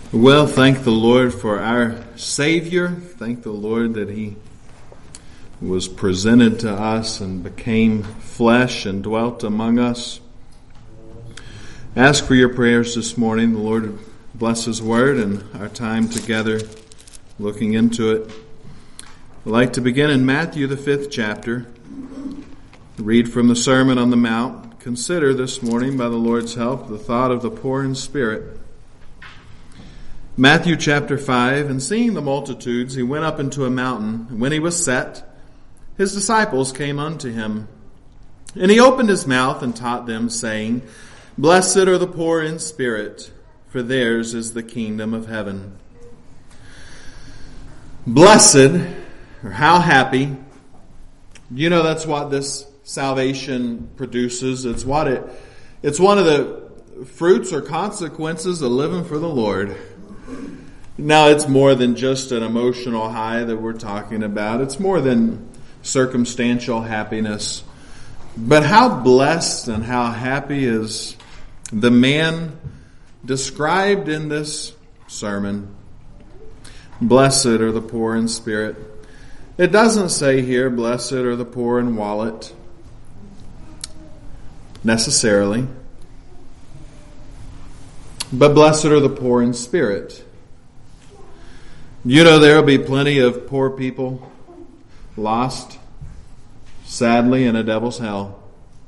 Well, thank the Lord for our Savior. Thank the Lord that He was presented to us and became flesh and dwelt among us. Ask for your prayers this morning. The Lord bless His Word and our time together looking into it. I'd like to begin in Matthew, the 5th chapter. Read from the Sermon on the Mount. Consider this morning, by the Lord's help, the thought of the poor in spirit. Matthew chapter 5, and seeing the multitudes, he went up into a mountain. And when he was set, his disciples came unto him. And he opened his mouth and taught them, saying, Blessed are the poor in spirit, for theirs is the kingdom of heaven. Blessed, or how happy, you know that's what this salvation produces. It's one of the fruits or consequences of living for the Lord. Now, it's more than just an emotional high that we're talking about. It's more than circumstantial happiness. But how blessed and how happy is the man described in this sermon? Blessed are the poor in spirit. It doesn't say here, blessed are the poor in wallet, necessarily. But blessed are the poor in spirit. You know there will be plenty of poor people lost, sadly, in a devil's hell.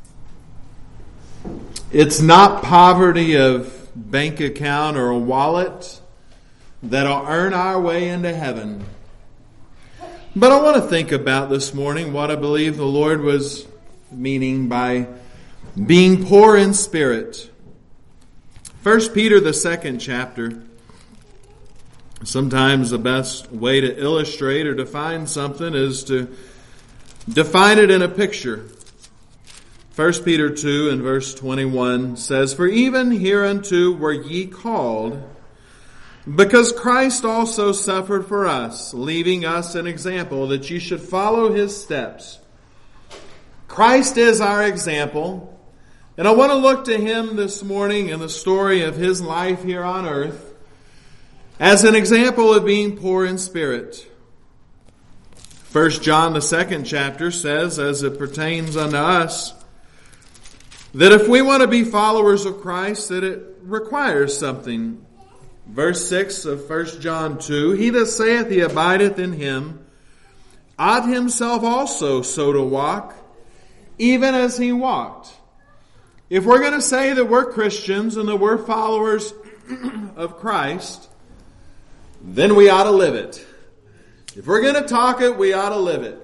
It's not poverty of bank account or a wallet that'll earn our way into heaven. But I want to think about this morning what I believe the Lord was meaning by being poor in spirit. 1 Peter, the 2nd chapter. Sometimes the best way to illustrate or define something is to define it in a picture. 1 Peter 2 and verse 21 says, For even hereunto were ye called, because Christ also suffered for us, leaving us an example that ye should follow his steps. Christ is our example, and I want to look to him this morning in the story of his life here on earth as an example of being poor in spirit. 1 John, the 2nd chapter says, as it pertains unto us, that if we want to be followers of Christ, that it requires something. Verse 6 of 1 John 2, He that saith he abideth in him, ought himself also so to walk, even as he walked. If we're going to say that we're Christians and that we're followers of Christ, then we ought to live it. If we're going to talk it, we ought to live it.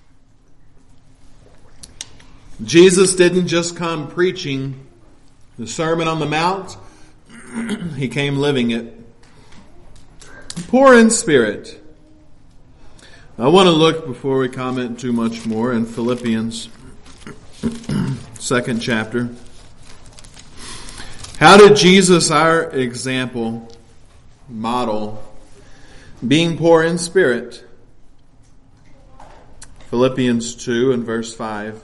Jesus didn't just come preaching the Sermon on the Mount. He came living it. Poor in spirit. I want to look, before we comment too much more, in Philippians 2nd chapter. How did Jesus, our example, model being poor in spirit? Philippians 2 and verse 5.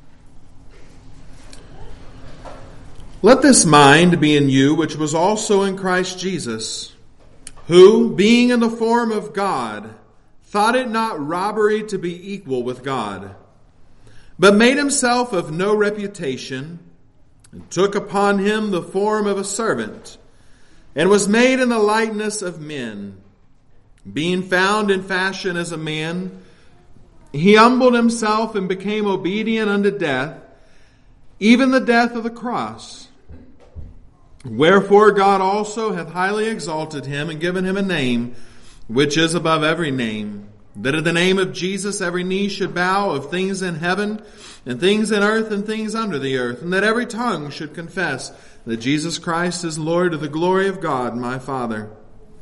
Let this mind be in you, which was also in Christ Jesus, who, being in the form of God, thought it not robbery to be equal with God, but made himself of no reputation, and took upon him the form of a servant, and was made in the likeness of men. Being found in fashion as a man, he humbled himself and became obedient unto death, even the death of the cross. Wherefore God also hath highly exalted him and given him a name which is above every name, that at the name of Jesus every knee should bow, of things in heaven and things in earth and things under the earth, and that every tongue should confess that Jesus Christ is Lord, to the glory of God my Father.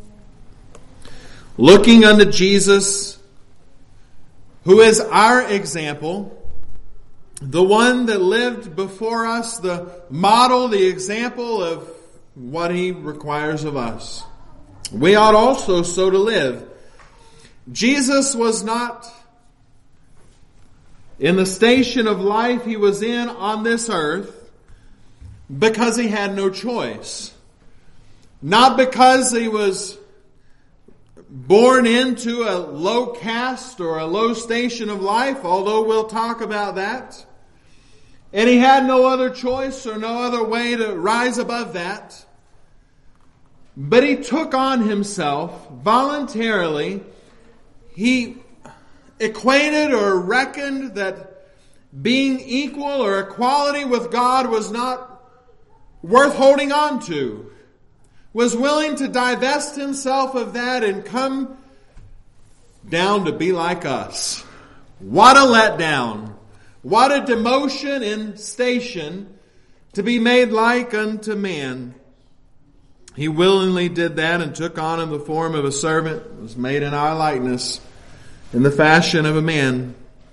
Looking unto Jesus, who is our example, the one that lived before us, the model, the example of what he requires of us. We ought also so to live. Jesus was not in the station of life he was in on this earth because he had no choice. Not because he was born into a low caste or a low station of life, although we'll talk about that. And he had no other choice or no other way to rise above that. But he took on himself voluntarily. He equated or reckoned that being equal or equality with God was not worth holding on to. Was willing to divest himself of that and come down to be like us. What a letdown. What a demotion in station to be made like unto man. He willingly did that and took on in the form of a servant, was made in our likeness, in the fashion of a man.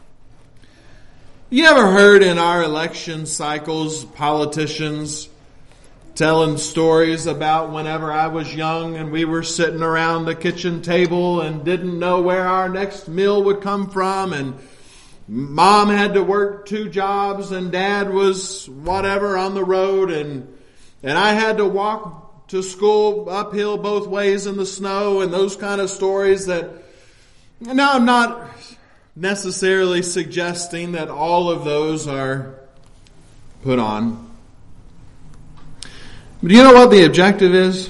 You ever heard in our election cycles, politicians telling stories about whenever I was young and we were sitting around the kitchen table and didn't know where our next meal would come from, and Mom had to work 2 jobs and Dad was whatever on the road, and I had to walk to school uphill both ways in the snow, and those kind of stories that... Now, I'm not necessarily suggesting that all of those are put on. But do you know what the objective is?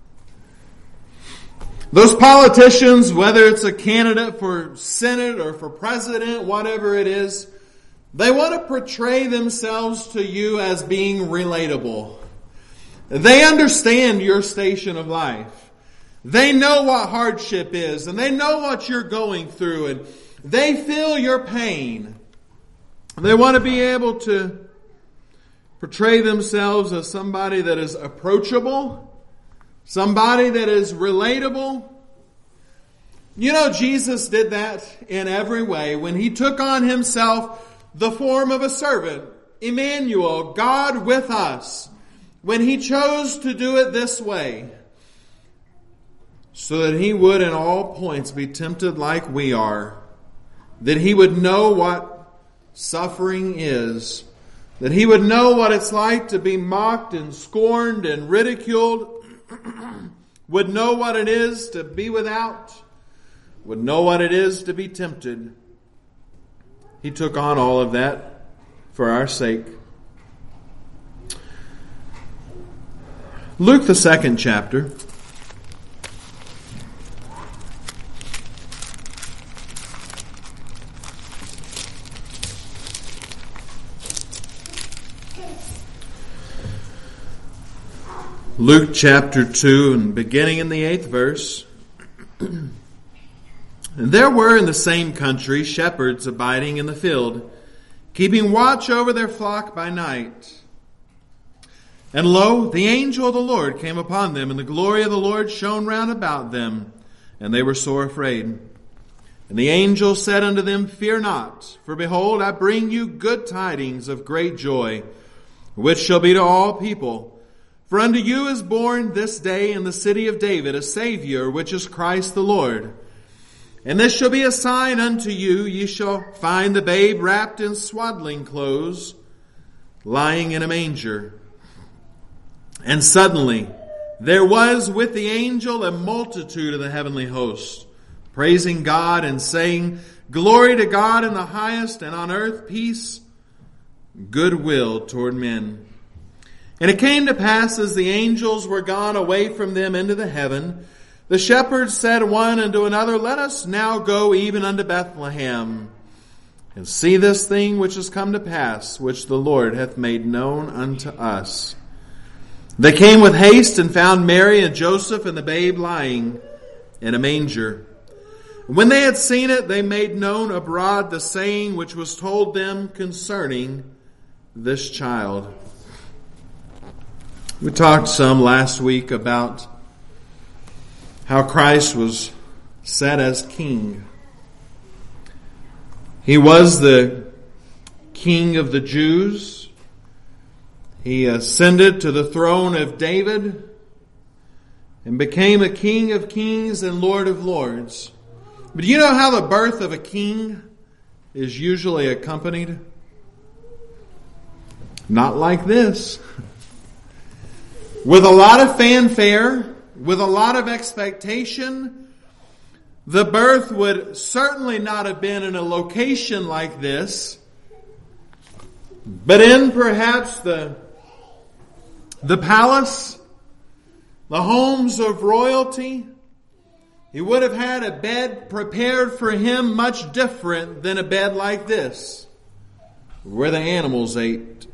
Those politicians, whether it's a candidate for Senate or for president, whatever it is, they want to portray themselves to you as being relatable. They understand your station of life. They know what hardship is, and they know what you're going through, and they feel your pain. They want to be able to portray themselves as somebody that is approachable, somebody that is relatable. You know, Jesus did that in every way when he took on himself the form of a servant, Emmanuel, God with us, when he chose to do it this way, so that he would in all points be tempted like we are, that he would know what suffering is, that he would know what it's like to be mocked and scorned and ridiculed, would know what it is to be without, would know what it is to be tempted. He took on all of that for our sake. Luke, the 2nd chapter. Luke chapter 2 and beginning in the 8th verse. And there were in the same country shepherds abiding in the field, keeping watch over their flock by night. And lo, the angel of the Lord came upon them, and the glory of the Lord shone round about them, and they were sore afraid. And the angel said unto them, Fear not, for behold, I bring you good tidings of great joy, which shall be to all people. For unto you is born this day in the city of David a Savior, which is Christ the Lord. And this shall be a sign unto you, ye shall find the babe wrapped in swaddling clothes, lying in a manger. And suddenly there was with the angel a multitude of the heavenly host, praising God and saying, Glory to God in the highest, and on earth peace, goodwill toward men. And it came to pass, as the angels were gone away from them into the heaven, the shepherds said one unto another, Let us now go even unto Bethlehem, and see this thing which is come to pass, which the Lord hath made known unto us. They came with haste and found Mary and Joseph and the babe lying in a manger. When they had seen it, they made known abroad the saying which was told them concerning this child. We talked some last week about how Christ was set as king. He was the King of the Jews. He ascended to the throne of David and became a King of kings and Lord of lords. But do you know how the birth of a king is usually accompanied? Not like this. with a lot of fanfare, with a lot of expectation. The birth would certainly not have been in a location like this, but in perhaps the palace, the homes of royalty. He would have had a bed prepared for him much different than a bed like this, where the animals ate.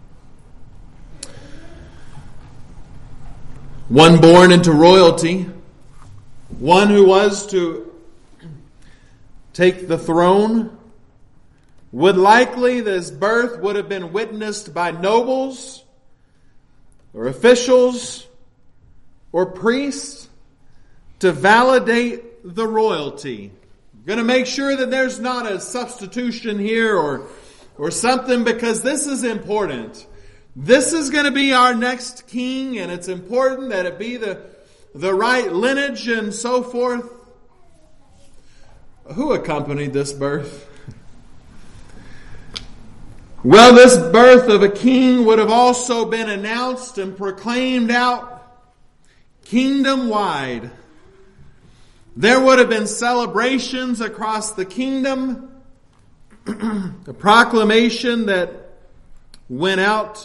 One born into royalty, one who was to take the throne, would likely, this birth would have been witnessed by nobles or officials or priests to validate the royalty. Going to make sure that there's not a substitution here or something, because this is important. This is going to be our next king, and it's important that it be the right lineage and so forth. Who accompanied this birth? Well, this birth of a king would have also been announced and proclaimed out kingdom-wide. There would have been celebrations across the kingdom, a proclamation that went out,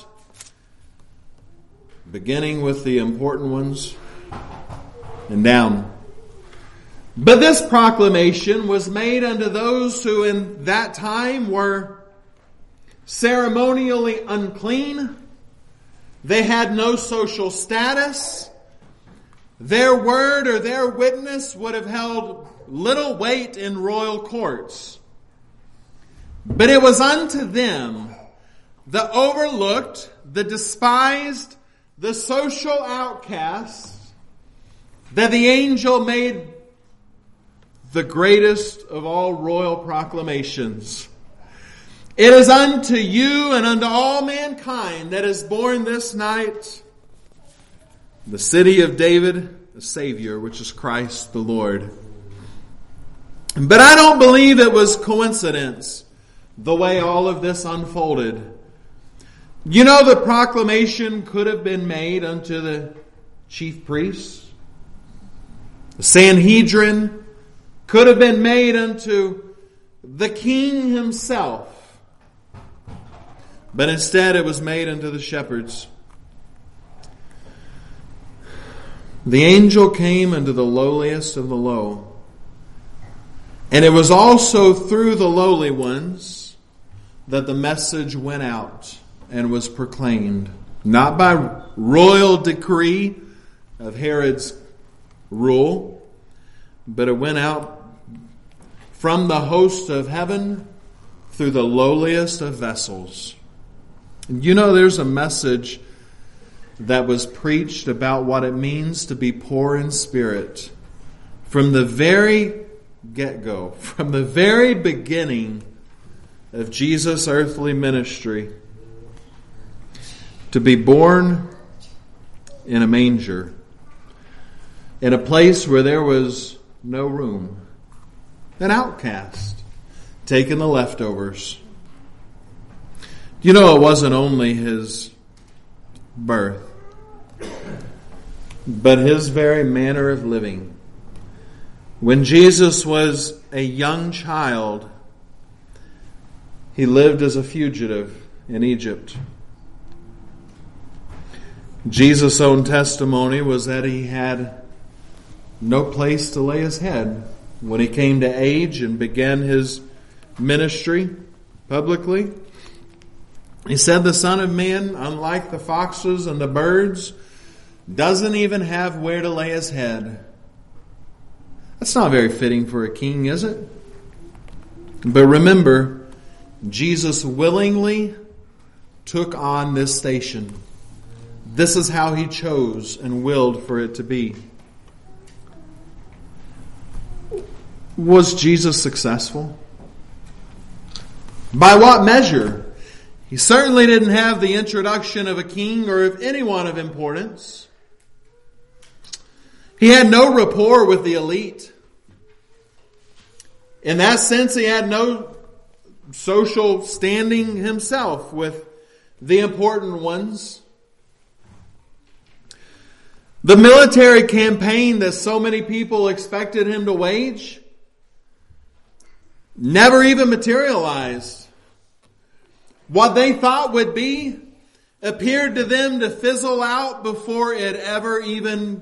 beginning with the important ones and down. But this proclamation was made unto those who in that time were ceremonially unclean. They had no social status. Their word or their witness would have held little weight in royal courts. But it was unto them, the overlooked, the despised, the social outcasts, that the angel made the greatest of all royal proclamations. It is unto you and unto all mankind that is born this night the city of David, the Savior, which is Christ the Lord. But I don't believe it was coincidence the way all of this unfolded. You know, the proclamation could have been made unto the chief priests. The Sanhedrin could have been made unto the king himself. But instead it was made unto the shepherds. The angel came unto the lowliest of the low. And it was also through the lowly ones that the message went out and was proclaimed. Not by royal decree of Herod's rule, but it went out from the host of heaven through the lowliest of vessels. You know, there's a message that was preached about what it means to be poor in spirit. From the very get-go, from the very beginning of Jesus' earthly ministry, to be born in a manger, in a place where there was no room, an outcast, taking the leftovers. You know, it wasn't only his birth, but his very manner of living. When Jesus was a young child, he lived as a fugitive in Egypt. Jesus' own testimony was that he had no place to lay his head when he came to age and began his ministry publicly. He said the Son of Man, unlike the foxes and the birds, doesn't even have where to lay his head. That's not very fitting for a king, is it? But remember, Jesus willingly took on this station. This is how he chose and willed for it to be. Was Jesus successful? By what measure? He certainly didn't have the introduction of a king or of anyone of importance. He had no rapport with the elite. In that sense, he had no social standing himself with the important ones. The military campaign that so many people expected him to wage never even materialized. What they thought would be appeared to them to fizzle out before it ever even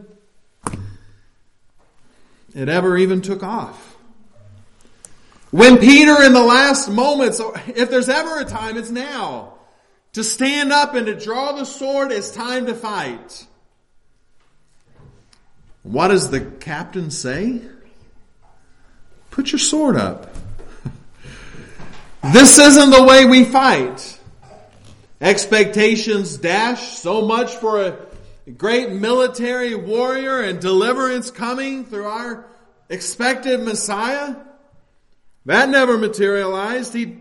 took off. When Peter, in the last moments, if there's ever a time, it's now, to stand up and to draw the sword, it's time to fight. What does the captain say? Put your sword up. This isn't the way we fight. Expectations dashed, so much for a great military warrior and deliverance coming through our expected Messiah. That never materialized. He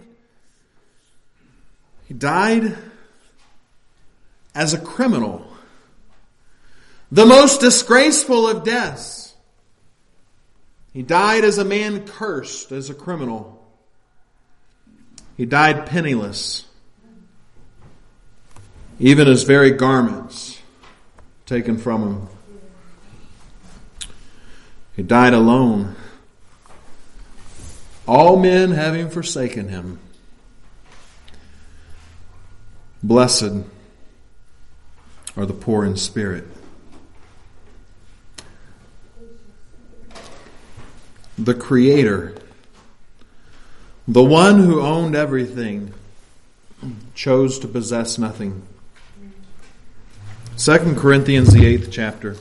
died as a criminal. The most disgraceful of deaths. He died as a man cursed, as a criminal. He died penniless. Even his very garments taken from him. He died alone. All men having forsaken him. Blessed are the poor in spirit. The Creator, the one who owned everything, chose to possess nothing. 2 Corinthians, the 8th chapter.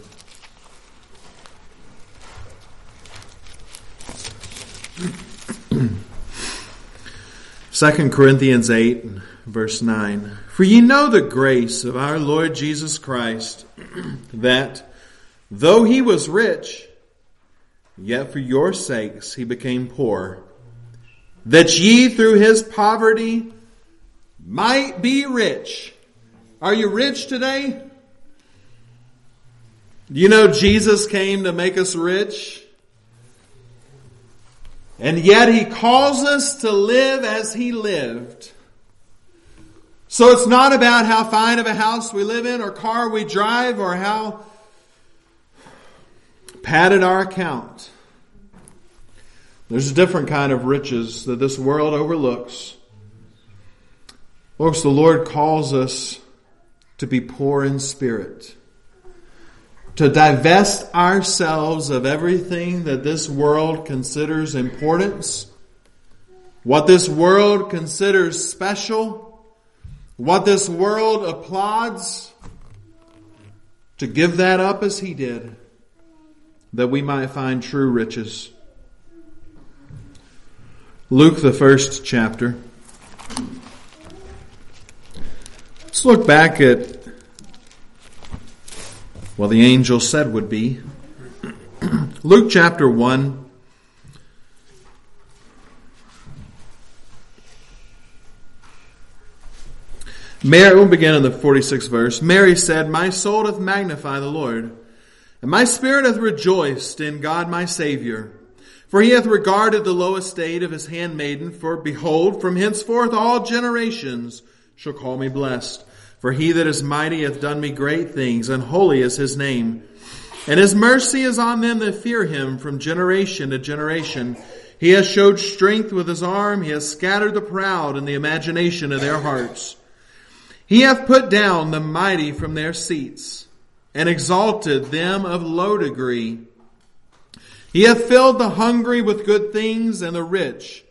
Second Corinthians 8, verse 9. For ye know the grace of our Lord Jesus Christ, that though he was rich, yet for your sakes he became poor, that ye through his poverty might be rich. Are you rich today? Do you know Jesus came to make us rich? And yet he calls us to live as he lived. So it's not about how fine of a house we live in or car we drive or how padded our account. There's a different kind of riches that this world overlooks. Folks, the Lord calls us to be poor in spirit. To divest ourselves of everything that this world considers importance. What this world considers special. What this world applauds. To give that up as he did. That we might find true riches. Luke, the 1st chapter. Let's look back at what the angel said would be. Luke chapter 1. Mary, we'll begin in the 46th verse. Mary said, My soul doth magnify the Lord, and my spirit hath rejoiced in God my Savior. For he hath regarded the low estate of his handmaiden. For behold, from henceforth all generations shall call me blessed. For he that is mighty hath done me great things, and holy is his name. And his mercy is on them that fear him from generation to generation. He has showed strength with his arm. He has scattered the proud in the imagination of their hearts. He hath put down the mighty from their seats, and exalted them of low degree. He hath filled the hungry with good things, and the rich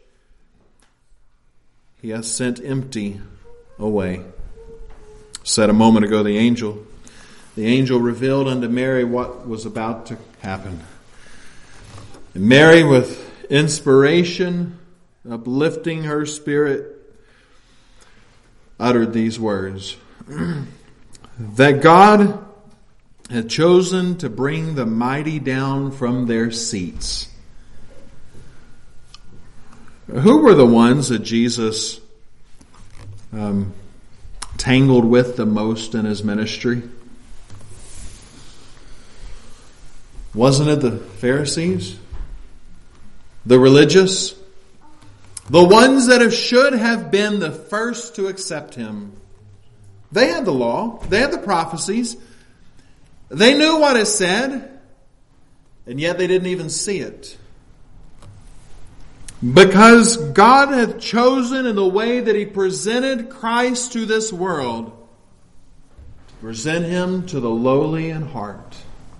he hath sent empty away. Said a moment ago, the angel revealed unto Mary what was about to happen. And Mary, with inspiration, uplifting her spirit, uttered these words. That God had chosen to bring the mighty down from their seats. Who were the ones that Jesus tangled with the most in his ministry? Wasn't it the Pharisees? The religious? The ones that should have been the first to accept him. They had the law. They had the prophecies. They knew what is said, and yet they didn't even see it. Because God had chosen in the way that He presented Christ to this world, to present Him to the lowly in heart.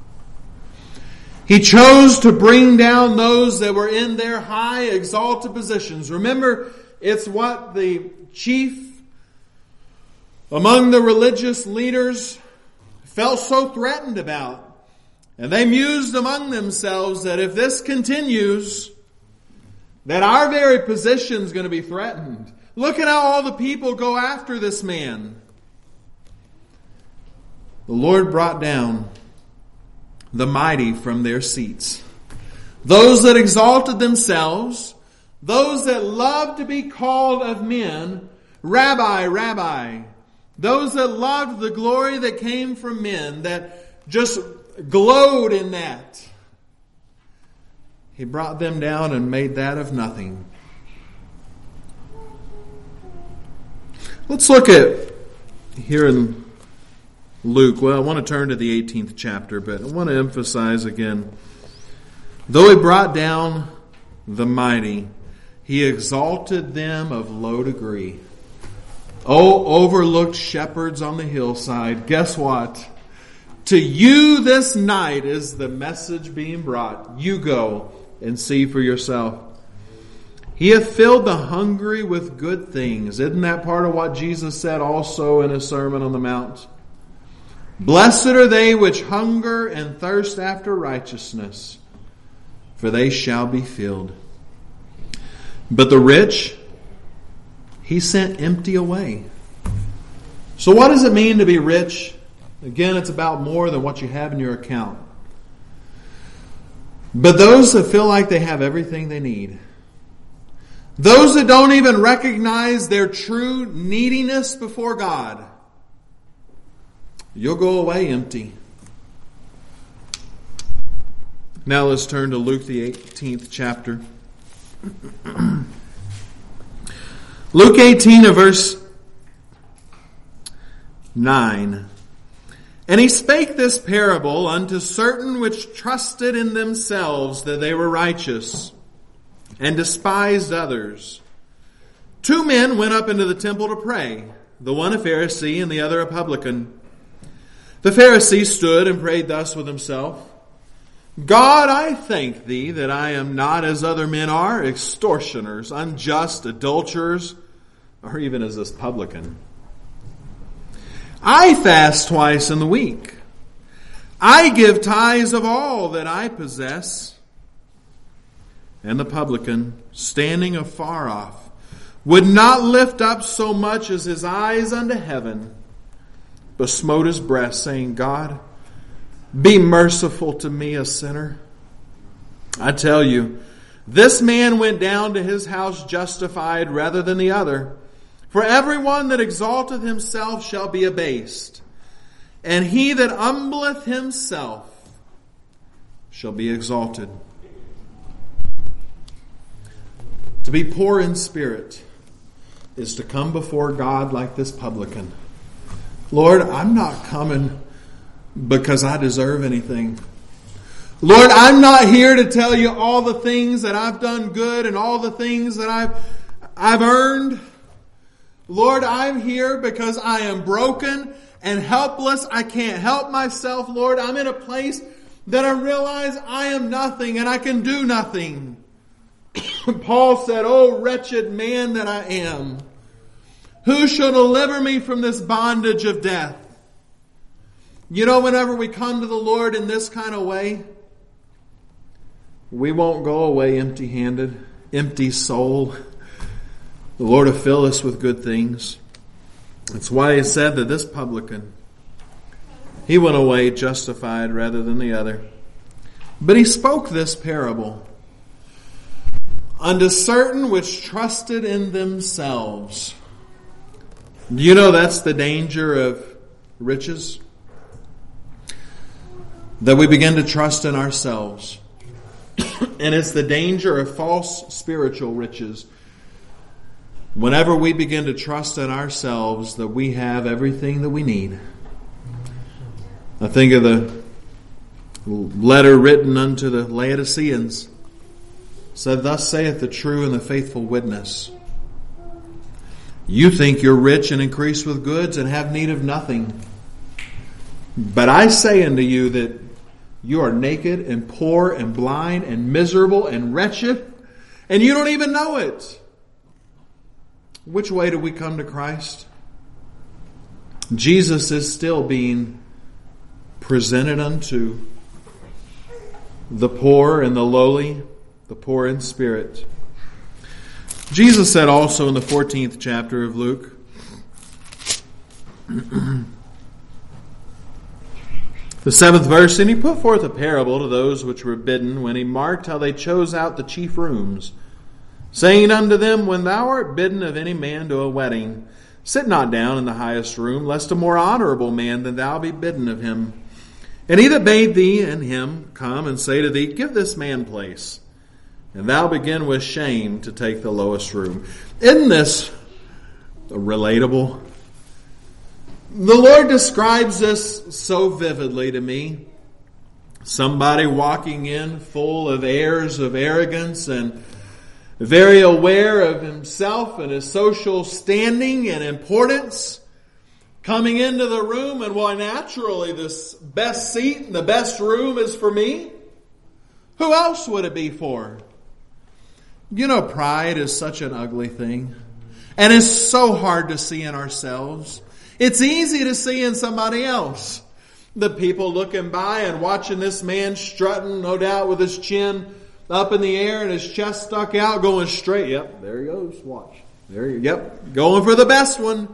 He chose to bring down those that were in their high exalted positions. Remember, it's what the chief among the religious leaders felt so threatened about. And they mused among themselves that if this continues, that our very position is going to be threatened. Look at how all the people go after this man. The Lord brought down the mighty from their seats. Those that exalted themselves, those that loved to be called of men, Rabbi, Rabbi. Those that loved the glory that came from men, that just glowed in that. He brought them down and made that of nothing. Let's look at here in Luke. Well, I want to turn to the 18th chapter, but I want to emphasize again. Though He brought down the mighty, He exalted them of low degree. Oh, overlooked shepherds on the hillside, guess what? To you this night is the message being brought. You go and see for yourself. He hath filled the hungry with good things. Isn't that part of what Jesus said also in His Sermon on the Mount? Blessed are they which hunger and thirst after righteousness, for they shall be filled. But the rich He sent empty away. So what does it mean to be rich? Again, it's about more than what you have in your account. But those that feel like they have everything they need, those that don't even recognize their true neediness before God, you'll go away empty. Now let's turn to Luke the 18th chapter. Luke 18 and verse 9. And He spake this parable unto certain which trusted in themselves that they were righteous, and despised others. 2 men went up into the temple to pray, the one a Pharisee and the other a publican. The Pharisee stood and prayed thus with himself, God, I thank Thee that I am not as other men are, extortioners, unjust, adulterers, or even as this publican. I fast twice in the week. I give tithes of all that I possess. And the publican, standing afar off, would not lift up so much as his eyes unto heaven, but smote his breast, saying, God, be merciful to me, a sinner. I tell you, this man went down to his house justified rather than the other. For everyone that exalteth himself shall be abased, and he that humbleth himself shall be exalted. To be poor in spirit is to come before God like this publican. Lord, I'm not coming because I deserve anything. Lord, I'm not here to tell you all the things that I've done good and all the things that I've earned. Lord, I'm here because I am broken and helpless. I can't help myself. Lord, I'm in a place that I realize I am nothing and I can do nothing. Paul said, oh, wretched man that I am, who shall deliver me from this bondage of death? You know, whenever we come to the Lord in this kind of way, we won't go away empty-handed, empty soul. The Lord will fill us with good things. That's why He said that this publican, he went away justified rather than the other. But He spoke this parable unto certain which trusted in themselves. Do you know that's the danger of riches? That we begin to trust in ourselves. And it's the danger of false spiritual riches. Whenever we begin to trust in ourselves that we have everything that we need. I think of the letter written unto the Laodiceans said, "Thus saith the true and the faithful witness. You think you're rich and increase with goods and have need of nothing. But I say unto you that you are naked and poor and blind and miserable and wretched, and you don't even know it." Which way do we come to Christ? Jesus is still being presented unto the poor and the lowly, the poor in spirit. Jesus said also in the 14th chapter of Luke, the 7th verse, "And he put forth a parable to those which were bidden, when he marked how they chose out the chief rooms, saying unto them, When thou art bidden of any man to a wedding, sit not down in the highest room, lest a more honorable man than thou be bidden of him. And he that bade thee and him come and say to thee, Give this man place, and thou begin with shame to take the lowest room." Isn't this relatable? The Lord describes this so vividly to me. Somebody walking in full of airs of arrogance and very aware of himself and his social standing and importance, coming into the room, and well, naturally this best seat and the best room is for me. Who else would it be for? You know, pride is such an ugly thing. And it's so hard to see in ourselves. It's easy to see in somebody else. The people looking by and watching this man strutting, no doubt with his chin up in the air and his chest stuck out, going straight. Yep, there he goes. Watch. Yep, going for the best one.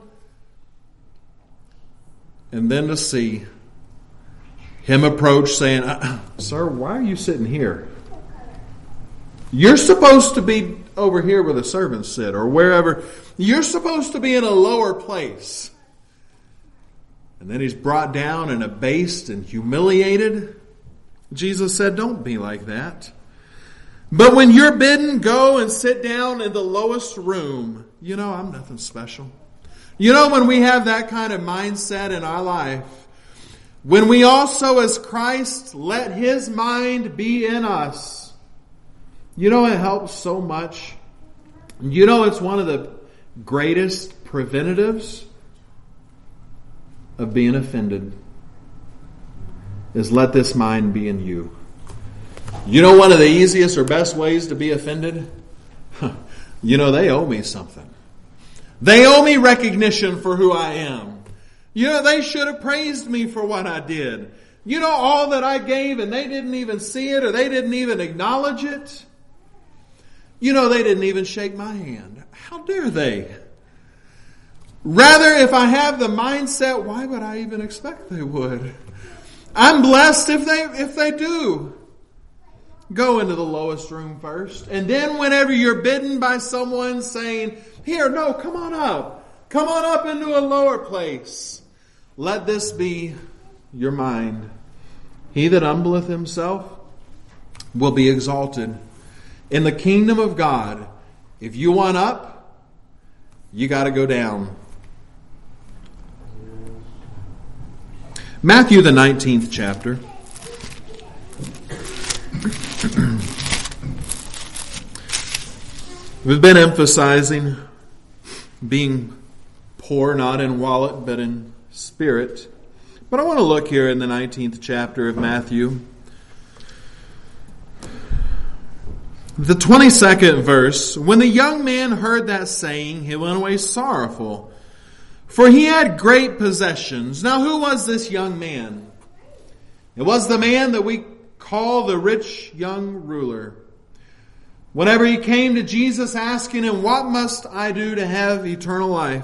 And then to see him approach saying, "Sir, why are you sitting here? You're supposed to be over here where the servants sit, or wherever. You're supposed to be in a lower place." And then he's brought down and abased and humiliated. Jesus said, don't be like that. But when you're bidden, go and sit down in the lowest room. You know, I'm nothing special. You know, when we have that kind of mindset in our life, when we also as Christ let His mind be in us, you know, it helps so much. You know, it's one of the greatest preventatives of being offended, is let this mind be in you. You know, one of the easiest or best ways to be offended? You know, they owe me something. They owe me recognition for who I am. You know, they should have praised me for what I did. You know, all that I gave and they didn't even see it, or they didn't even acknowledge it. You know, they didn't even shake my hand. How dare they? Rather, if I have the mindset, why would I even expect they would? I'm blessed if they do. Go into the lowest room first. And then whenever you're bidden by someone saying, here, no, come on up. Come on up into a lower place. Let this be your mind. He that humbleth himself will be exalted. In the kingdom of God, if you want up, you got to go down. Matthew, the 19th chapter. We've been emphasizing being poor, not in wallet, but in spirit. But I want to look here in the 19th chapter of Matthew. The 22nd verse. When the young man heard that saying, he went away sorrowful, for he had great possessions. Now, who was this young man? It was the man that we call the rich young ruler. Whenever he came to Jesus asking him, what must I do to have eternal life?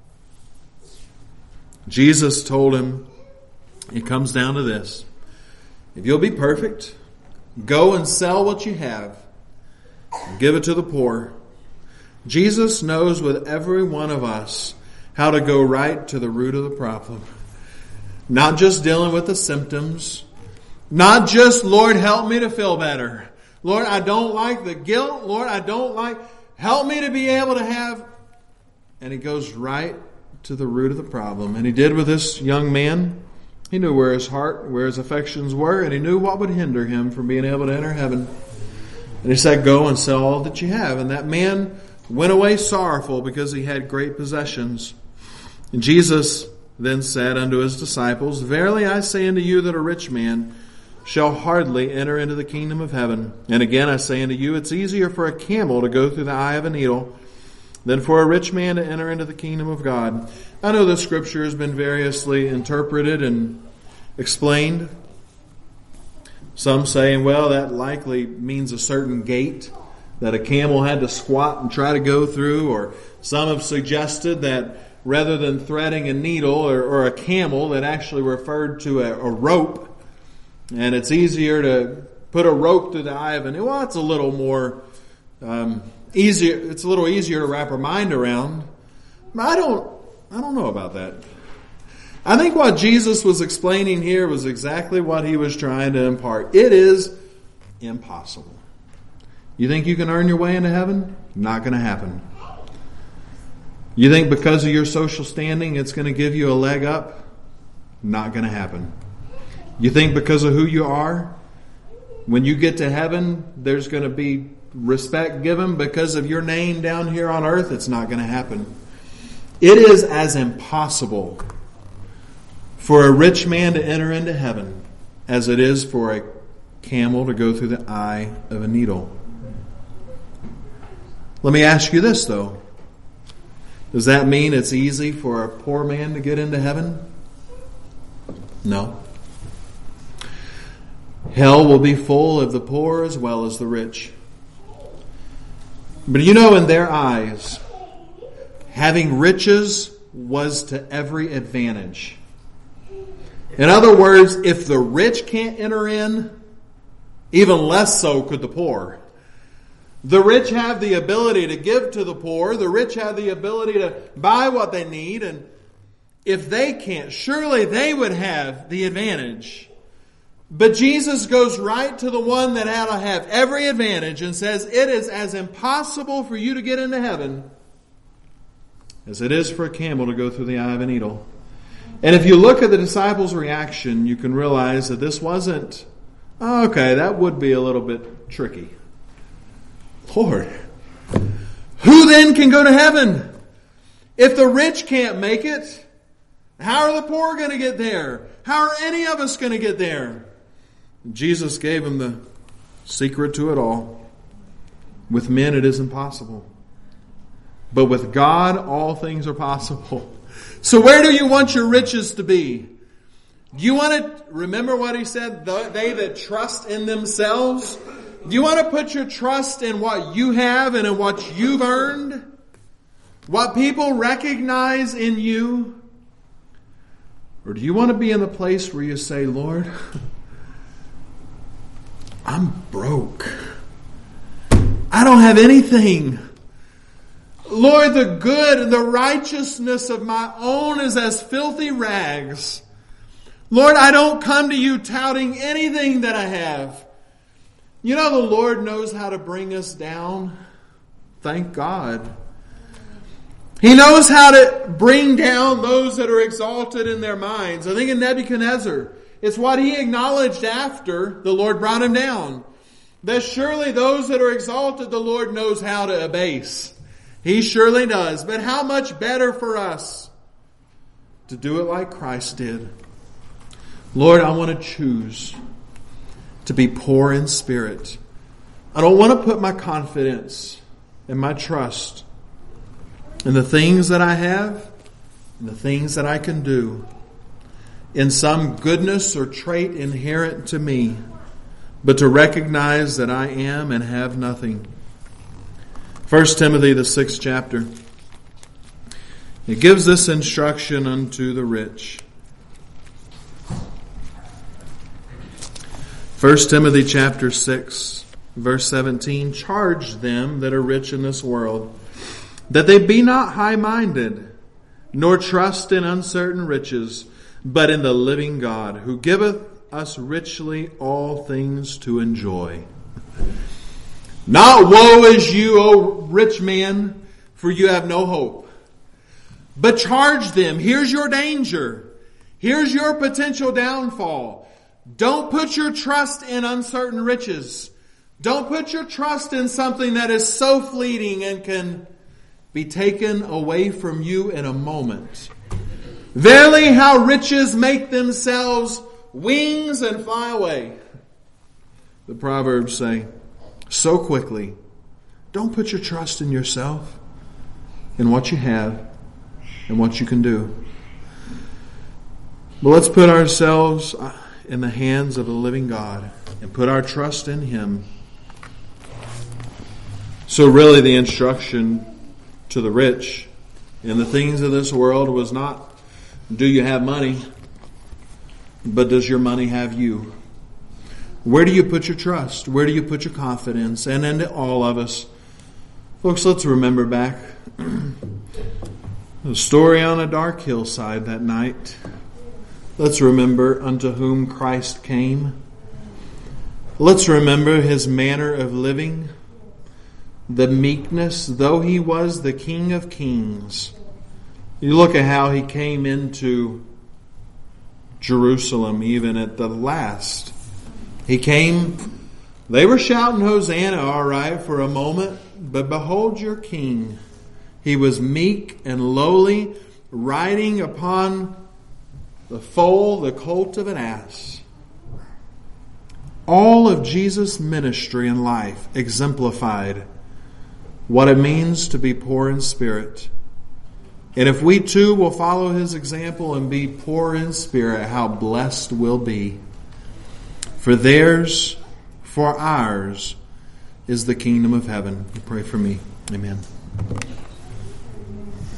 Jesus told him, it comes down to this. If you'll be perfect, go and sell what you have and give it to the poor. Jesus knows with every one of us how to go right to the root of the problem. Not just dealing with the symptoms. Not just, Lord, help me to feel better. Lord, I don't like the guilt. Lord, I don't like... Help me to be able to have... And he goes right to the root of the problem. And he did with this young man. He knew where his heart, where his affections were, and he knew what would hinder him from being able to enter heaven. And he said, go and sell all that you have. And that man went away sorrowful because he had great possessions. And Jesus then said unto his disciples, verily I say unto you that a rich man shall hardly enter into the kingdom of heaven. And again I say unto you, it's easier for a camel to go through the eye of a needle than for a rich man to enter into the kingdom of God. I know the scripture has been variously interpreted and explained. Some saying, well, that likely means a certain gate that a camel had to squat and try to go through. Or some have suggested that rather than threading a needle or a camel, that actually referred to a rope. And it's easier to put a rope through the eye of a needle. Well, it's a little more easier. It's a little easier to wrap our mind around. I don't know about that. I think what Jesus was explaining here was exactly what he was trying to impart. It is impossible. You think you can earn your way into heaven? Not going to happen. You think because of your social standing it's going to give you a leg up? Not going to happen. You think because of who you are, when you get to heaven, there's going to be respect given because of your name down here on earth? It's not going to happen. It is as impossible for a rich man to enter into heaven as it is for a camel to go through the eye of a needle. Let me ask you this, though. Does that mean it's easy for a poor man to get into heaven? No. Hell will be full of the poor as well as the rich. But you know, in their eyes, having riches was to every advantage. In other words, if the rich can't enter in, even less so could the poor. The rich have the ability to give to the poor. The rich have the ability to buy what they need. And if they can't, surely they would have the advantage. But Jesus goes right to the one that ought to have every advantage and says, it is as impossible for you to get into heaven as it is for a camel to go through the eye of a needle. And if you look at the disciples' reaction, you can realize that this wasn't, oh, okay, that would be a little bit tricky. Lord, who then can go to heaven? If the rich can't make it, how are the poor going to get there? How are any of us going to get there? Jesus gave him the secret to it all. With men it is impossible. But with God all things are possible. So where do you want your riches to be? Do you want to remember what he said? They that trust in themselves. Do you want to put your trust in what you have and in what you've earned? What people recognize in you? Or do you want to be in the place where you say, Lord, I'm broke. I don't have anything. Lord, the good and the righteousness of my own is as filthy rags. Lord, I don't come to you touting anything that I have. You know, the Lord knows how to bring us down. Thank God. He knows how to bring down those that are exalted in their minds. I think in Nebuchadnezzar, it's what he acknowledged after the Lord brought him down. That surely those that are exalted, the Lord knows how to abase. He surely does. But how much better for us to do it like Christ did. Lord, I want to choose to be poor in spirit. I don't want to put my confidence and my trust in the things that I have and the things that I can do in some goodness or trait inherent to me, but to recognize that I am and have nothing. 1 Timothy, the 6th chapter. It gives this instruction unto the rich. 1 Timothy chapter 6, verse 17. Charge them that are rich in this world, that they be not high-minded, nor trust in uncertain riches, but in the living God, who giveth us richly all things to enjoy. Not woe is you, O rich man, for you have no hope. But charge them. Here's your danger. Here's your potential downfall. Don't put your trust in uncertain riches. Don't put your trust in something that is so fleeting and can be taken away from you in a moment. Verily, how riches make themselves wings and fly away. The Proverbs say, so quickly. Don't put your trust in yourself, in what you have, and what you can do. But let's put ourselves in the hands of the living God and put our trust in Him. So really the instruction to the rich in the things of this world was not, do you have money? But does your money have you? Where do you put your trust? Where do you put your confidence? And into all of us, folks, let's remember back the story on a dark hillside that night. Let's remember unto whom Christ came. Let's remember His manner of living, the meekness, though He was the King of Kings. You look at how He came into Jerusalem even at the last. He came, they were shouting Hosanna, all right, for a moment, but behold your King. He was meek and lowly, riding upon the foal, the colt of an ass. All of Jesus' ministry and life exemplified what it means to be poor in spirit. And if we too will follow His example and be poor in spirit, how blessed we'll be. For theirs, for ours, is the kingdom of heaven. You pray for me. Amen.